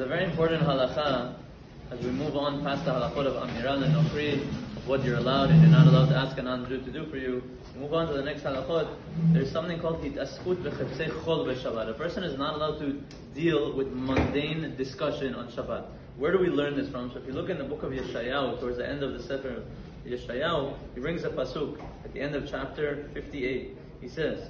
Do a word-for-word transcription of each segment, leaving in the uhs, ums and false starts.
a very important halakha as we move on past the halachot of Amiran and Nokri, of what you're allowed and you're not allowed to ask a non-Jew to do for you. Move on to the next halachot. There's something called hitaskut b'chepsei chol b'Shabbat. A person is not allowed to deal with mundane discussion on Shabbat. Where do we learn this from? So if you look in the book of Yeshayahu, towards the end of the Sefer of Yeshayahu, he brings a pasuk at the end of chapter fifty-eight. He says,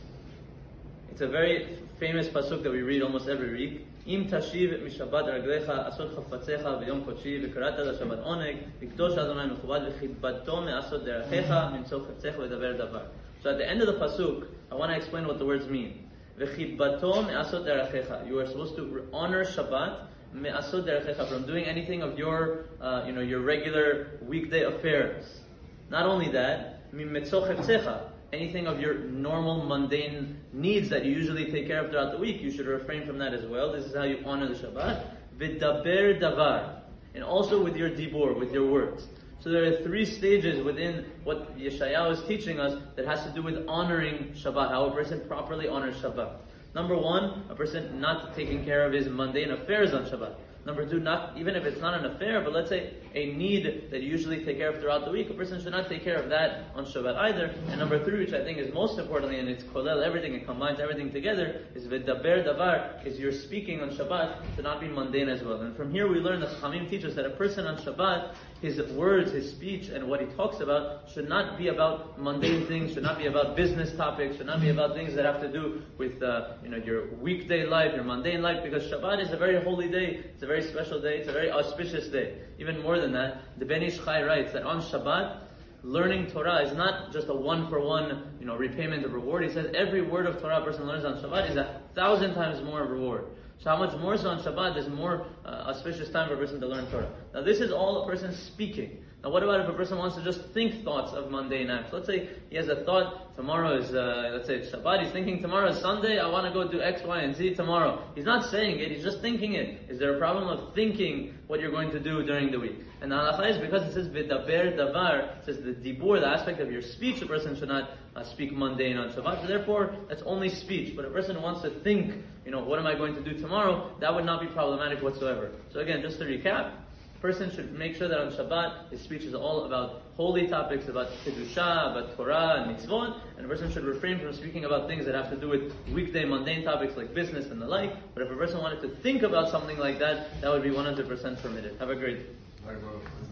it's a very famous pasuk that we read almost every week. Im tashiv mishabbat raglecha asot chafetzecha v'yom kodshi v'karata l'shabbat oneg v'kdosh Adonai mechubad v'chidbato me'asot derachecha mimtzo chafetzecha v'daber davar. So at the end of the pasuk, I want to explain what the words mean. V'chidbato me'asot derachecha. You are supposed to honor Shabbat me'asot derachecha, from doing anything of your, uh, you know, your regular weekday affairs. Not only that, mimtzo chafetzecha, anything of your normal, mundane needs that you usually take care of throughout the week, you should refrain from that as well. This is how you honor the Shabbat. V'daber davar. And also with your dibur, with your words. So there are three stages within what Yeshayahu is teaching us that has to do with honoring Shabbat, how a person properly honors Shabbat. Number one, a person not taking care of his mundane affairs on Shabbat. Number two, not even if it's not an affair, but let's say a need that you usually take care of throughout the week, a person should not take care of that on Shabbat either. And number three, which I think is most importantly, and it's kolel everything, it combines everything together, is v'daber davar, is your speaking on Shabbat to not be mundane as well. And from here we learn that Chachamim teach us that a person on Shabbat, his words, his speech, and what he talks about should not be about mundane things, should not be about business topics, should not be about things that have to do with uh, you know your weekday life, your mundane life, because Shabbat is a very holy day, it's a very special day, it's a very auspicious day. Even more than that, the Ben Ish Chai writes that on Shabbat, learning Torah is not just a one-for-one, you know, repayment of reward. He says every word of Torah a person learns on Shabbat is a thousand times more of reward. So how much more so on Shabbat, there's more uh, auspicious time for a person to learn Torah. Now this is all a person speaking. Now what about if a person wants to just think thoughts of mundane acts? Let's say he has a thought, tomorrow is, uh, let's say it's Shabbat, he's thinking tomorrow is Sunday, I want to go do X, Y, and Z tomorrow. He's not saying it, he's just thinking it. Is there a problem of thinking what you're going to do during the week? And the halakha is because it says v'daber davar, it says the dibur, the aspect of your speech, a person should not uh, speak mundane on Shabbat. So therefore, that's only speech. But a person wants to think, you know, what am I going to do tomorrow? That would not be problematic whatsoever. So again, just to recap, a person should make sure that on Shabbat, his speech is all about holy topics, about Kedusha, about Torah and mitzvot, and a person should refrain from speaking about things that have to do with weekday mundane topics like business and the like. But if a person wanted to think about something like that, that would be one hundred percent permitted. Have a great day.